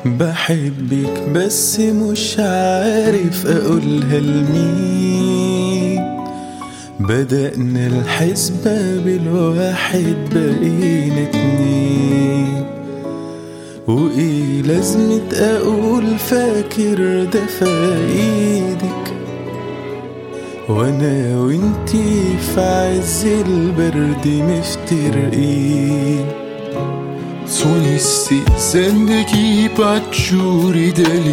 بحبك بس مش عارف اقولها لمين. بدأنا الحسبة بالواحد بقينا اتنين، وايه لازمة اقول فاكر ده في ايدك وانا وانتي في عز البرد مفترقين. تو نیستی زندگی بدجوری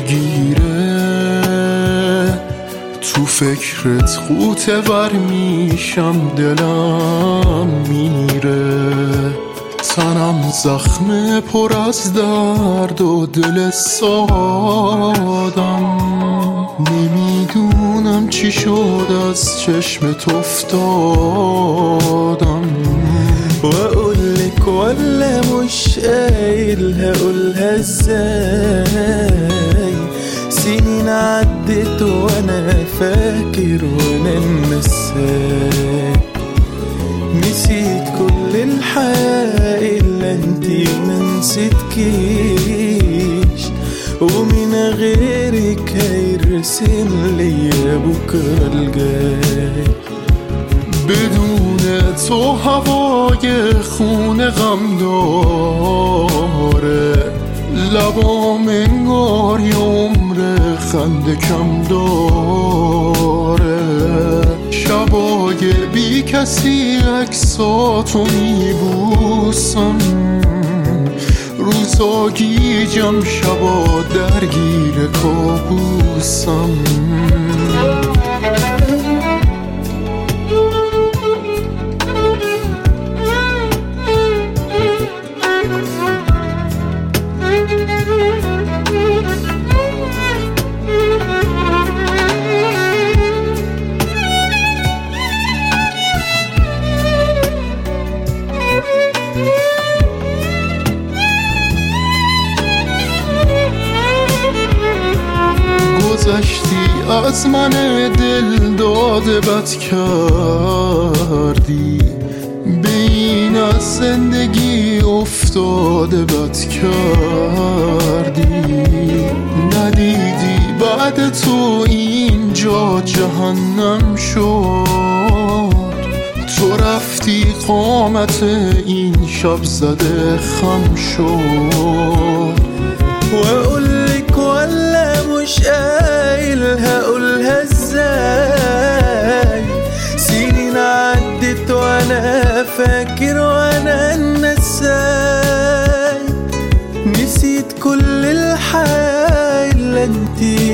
دلگیره، تو فکرت غوطه ور میشم دلم میره. تنم زخم پر از درد و دل سادم، نمیدونم چی شد از چشمت افتادم. واقولك ولا مش قايل هقولها ازاي؟ سنين عدت وانا فاكر وانا نسيت، نسيت كل الحياة الا انتي منسيتكيش، ومن غيرك هيرسم ليا بكرة الجاي. بدون تو هوای خون غم داره، لبام انگار یه عمر خنده کم داره. شبای بی کسی عکساتو میبوسم، روزا گیجم شبا درگیر کابوسم. گذشتی از من دل داده بد کردی، به این از زندگی افتاده بد کردی. ندیدی بعد تو اینجا جهنم شد، تو رفتی قامت این شب زده خم شد. واقولك ولا مش قايل هقولها ازاي؟ سنين عدت وانا فاكر وانا نساي، نسيت كل الحياة الا انتي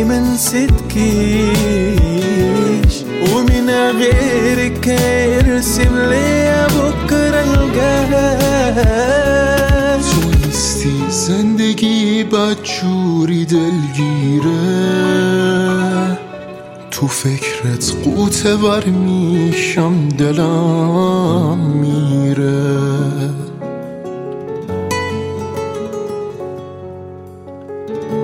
منسيتكيش، ومن غيرك هيرسم ليا بكرة الجاي. تو نیستی زندگی بدجوری دلگیره، تو فکرت غوطه ور میشم دلم میره.